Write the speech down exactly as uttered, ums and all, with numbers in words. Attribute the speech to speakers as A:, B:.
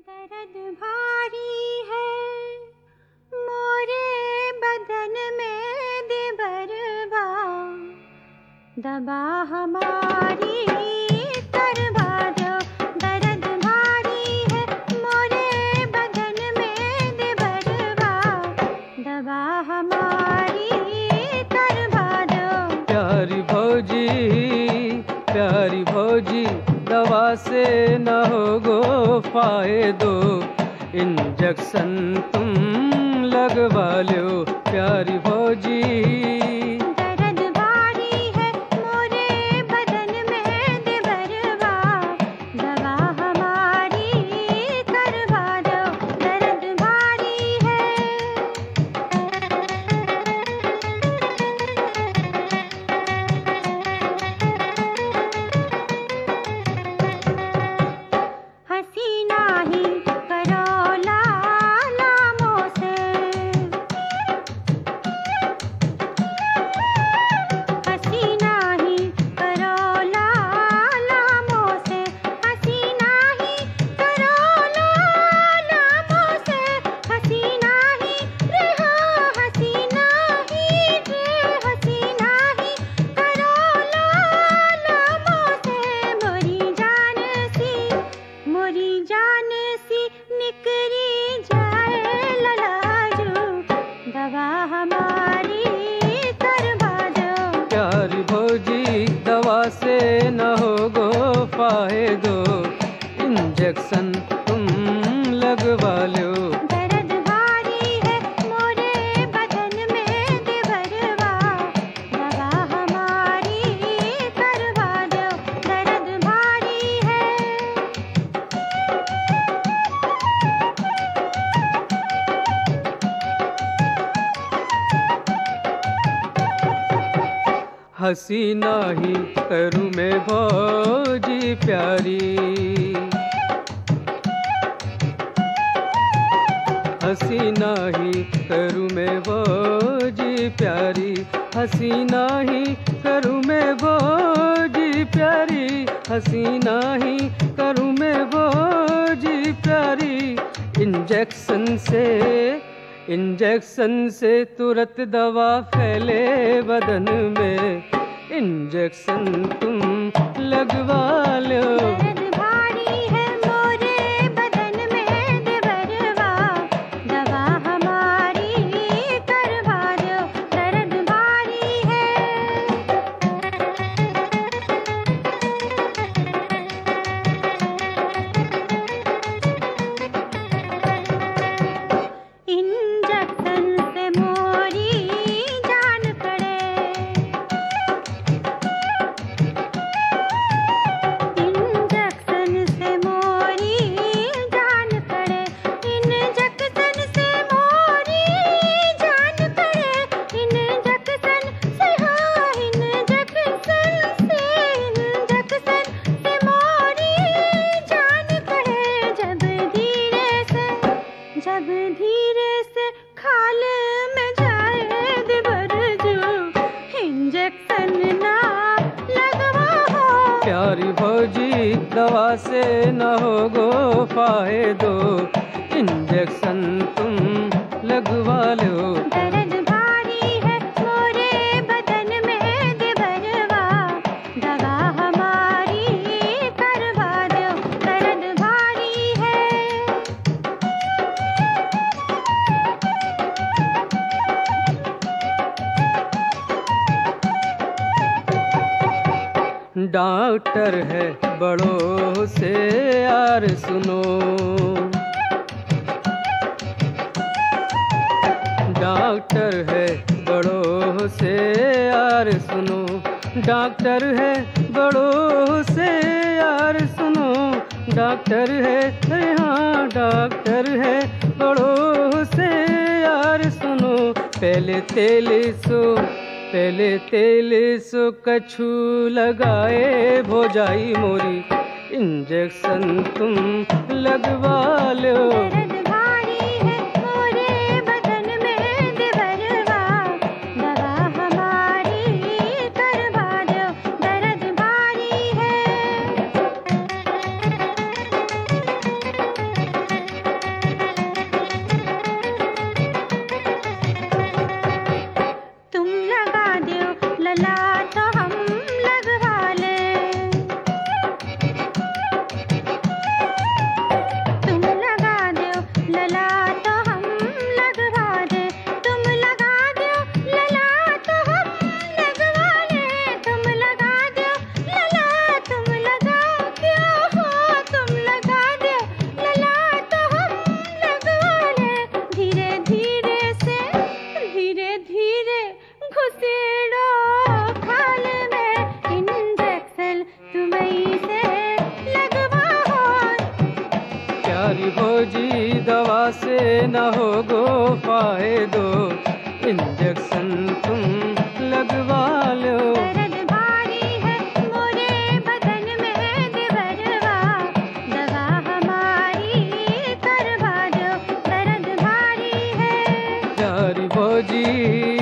A: दर्द भारी है मोरे बदन में दिबरवा, दबा हमारी करवा दो। दर्द भारी है मोरे बदन में दिबरवा, दबा हमारी करवा दो।
B: प्यारी भौजी प्यारी भौजी दवा से न होगो फायदो, इंजेक्शन तुम लगवा लो प्यारी भौजी।
A: दर्द भारी है मोरे बदन में दिबरवा, दवा हमारी करवा दो। दर्द भारी है हसीना ही करो लालामों से, हसीना ही करो लालामों से, हसीना ही करो लालामों से, हसीना ही रहो हसीना ही रे, हसीना ही करो लालामों से। मोरी जान सी मोरी जान सी निकरी जाए ललाजू, दवा हमारी करवा दो।
B: प्यारी भौजी दवा से न होगो फायदो, इंजेक्शन तुम लगवा लो।
A: दर्द भारी है मोरे बदन में दिबरवा, दवा हमारी करवा दो। दर्द भारी है
B: हसीना ही करूँ मैं भौजी प्यारी, हसीना ही करूँ मैं भौजी प्यारी, हसीना ही करूँ मैं भौजी प्यारी, हसीना ही करूँ मैं भौजी प्यारी। इंजेक्शन से इंजेक्शन से तुरंत दवा फैले बदन में, इंजेक्शन तुम लगवा लो।
A: दर्द भारी है मोरे बदन में दिबरवा, दवा हमारी करवा दो। दर्द भारी है इंजेक्शन से मोरी जान कड़े, इंजेक्शन से मोरी जान कड़े, इंजेक्शन से मोरी जान कड़े, इंजेक्शन से हो इंजेक्शन से इंजेक्शन से मोरी जान कड़े। जब धीरे से जब धीरे से खाल में जाए दिबरजू, इंजेक्शन ना लगवा हो।
B: प्यारी भौजी दवा से न होगो फायदो, इंजेक्शन तुम लगवा लो।
A: दर्द भारी है मोरे बदन में दिबरवा, दवा हमारी करवा दो। दर्द भारी है
B: डॉक्टर है बड़ों से यार सुनो, डॉक्टर है बड़ों से यार सुनो, डॉक्टर है बड़ों से यार सुनो, डॉक्टर है अरे हाँ डॉक्टर है बड़ों से यार सुनो। पहले तेल सो पहले तेल सो कछु लगाए भोजाई मोरी, इंजेक्शन तुम लगवा लो।
A: दर्द भारी है मोरे बदन में दिबरवा, दवा हमारी करवा दो। दर्द भारी है
B: प्यारी भौजी दवा से न होगो फायदो, इंजेक्शन तुम लगवा लो।
A: दर्द भारी है मोरे बदन में देवरवा, दवा हमारी करवा दो, दर्द भारी है।
B: प्यारी भौजी